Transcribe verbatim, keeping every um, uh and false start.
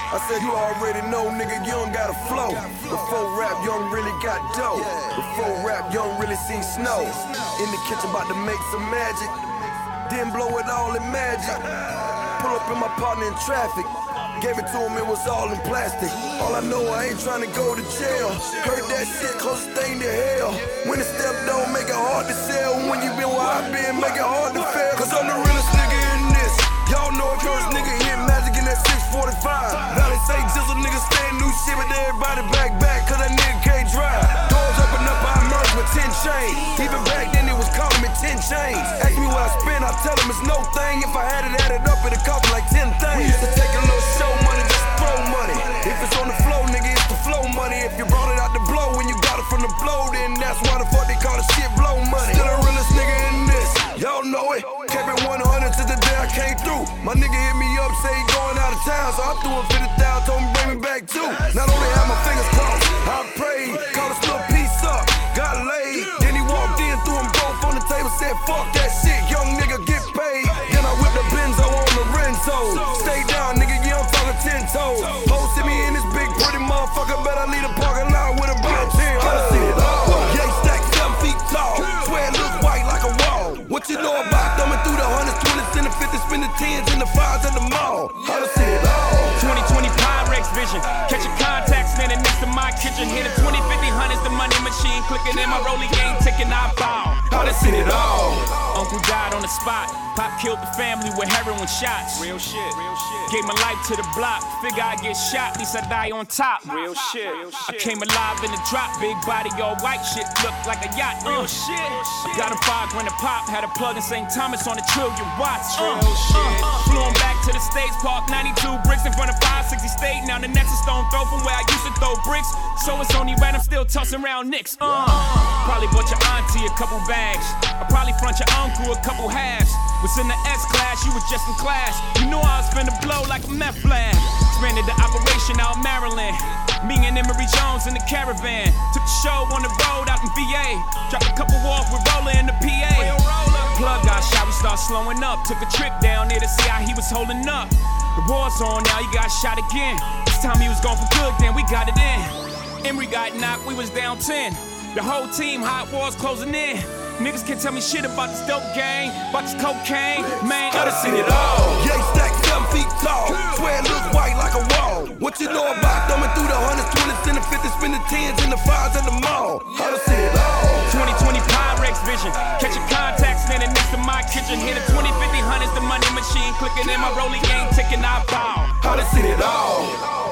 I said, you already know, nigga, you don't got a flow. Before rap, you don't really got dough. Before rap, you don't really see snow. In the kitchen, about to make some magic. Then blow it all in magic. Pull up in my partner in traffic. Gave it to him, it was all in plastic. All I know, I ain't trying to go to jail. Heard that shit, closest thing to hell. When the step don't make it hard to sell. When you been where I been, make it hard to fail. Cause I'm the realest nigga in this. Y'all know if yours nigga hit magic in that six forty-five. Now they say jizzle niggas stand new shit, but everybody back back, cause that nigga can't drive. Doors open up, I emerge with ten chains. Even back then it was calling me ten chains. Ask me what I spend, I tell them it's no thing. If I had it added up, it'd cost me like ten things. We used to take a little show money, just throw money. If it's on the flow, nigga, it's the flow money. If you brought it out the blow, when you got it from the blow, then that's why the fuck they call the shit blow money. Still the realest nigga in this, y'all know it. Kept it one hundred to the day I came through. My nigga hit me up, say he going out of town, so I threw him fifty thousand, told him bring me back too. Not only had my fingers crossed, I prayed, called a little piece up, got laid. Then he walked in, threw them both on the table, said fuck that shit, young nigga get paid. Then I whipped the Benzo on the Renzo. Stay down, nigga, yeah, I'm talking ten toes. Posted me in this big pretty motherfucker, bet I leave the parking lot with a blood ten. I done seen it all. Yeah, he stacked seven feet tall, swear it looks white like a wall. What you know about thumbing through the hundreds, twenties, and the fifties, spin the tens and the fives at the mall? I done seen it all. twenty twenty Pyrex vision, catching contacts standing next to my kitchen. Hit a twenty, fifty, hundreds, the money machine clicking in my rolling game, ticking, I bow. I done seen it all. Uncle died on the spot, Pop killed the family with heroin shots. Real shit, real shit. Gave my life to the block, figure I get shot, at least I die on top. Real shit, real I shit. came alive in the drop, big body, all white shit, looked like a yacht. Real uh. shit, real shit. Got a five grand a pop, had a plug in Saint Thomas on a trillion watts. Uh, Real shit. uh, flew him back to the States, Park ninety-two bricks in front of five sixty State. Now the next is stone throw from where I used to throw bricks. So it's only right, I'm still tossing around nicks. Uh, probably bought your auntie a couple bags. I probably front your uncle a couple halves. Was in the S class, you was just in class. You knew I was finna blow like a meth lab. Expanded the operation out Maryland. Me and Emery Jones in the caravan. Took the show on the road out in V A. Dropped a couple off with Roller in the P A. Plug got shot, we start slowing up. Took a trip down there to see how he was holding up. The war's on now, he got shot again. This time he was gone for good, then we got it in. Emery got knocked, we was down ten. The whole team, hot wars closing in. Niggas can't tell me shit about this dope gang, about this cocaine, man. I done seen it all. Yeah, he stacked seven feet tall, swear it looks white like a wall. What you know about thumbing through the hundreds, twenties, and the fifties, spin the tens and the fives at the mall? I done seen it all. twenty twenty Pyrex vision, catching contacts standing next to my kitchen. Hit a twenty, fifty, hundreds, the money machine clicking in my rolling game, ticking, I bow. I done seen it all.